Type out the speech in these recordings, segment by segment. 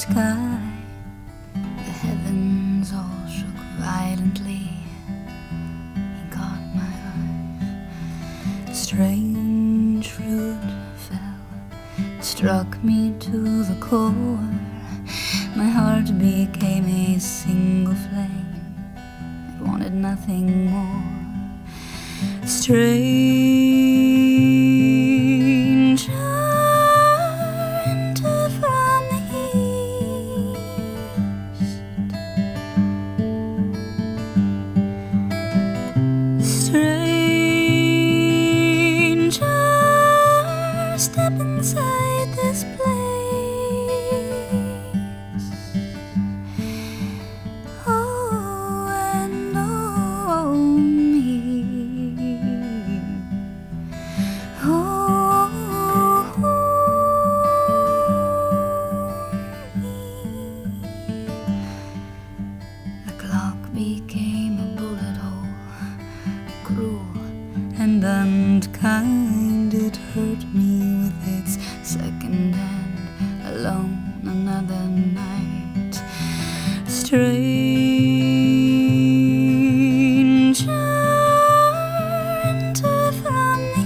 sky. The heavens all shook violently. He caught my eye. Strange fruit fell, struck me to the core. My heart became a single flame. It wanted nothing more. Stranger entered from the east. Stranger, step inside this place. Oh, and oh me. The clock became a bullet hole, cruel and unkind. It hurt me with its second hand. Alone another night. Stranger entered from the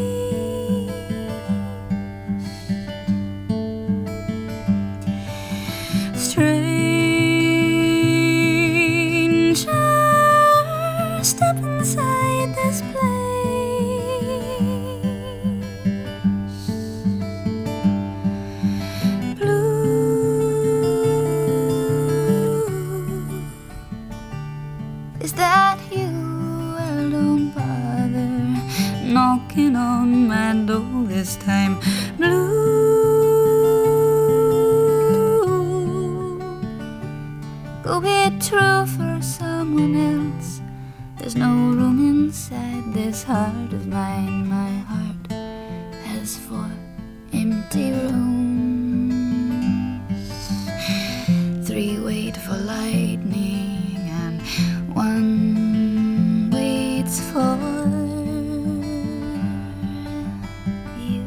east. Stranger, step inside this place. Blue, is that you? Well, don't bother knocking on my door this time. Blue, go be true for someone else. There's no room inside this heart of mine. My heart has 4 empty rooms. 3 wait for lightning and 1 waits for you.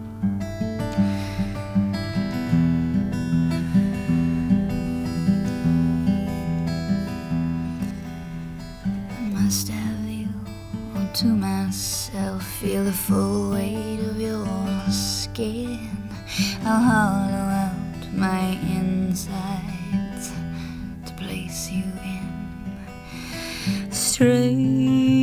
I must have you all to myself. Feel the full weight of your skin. I'll hollow out my insides to place you in. Strange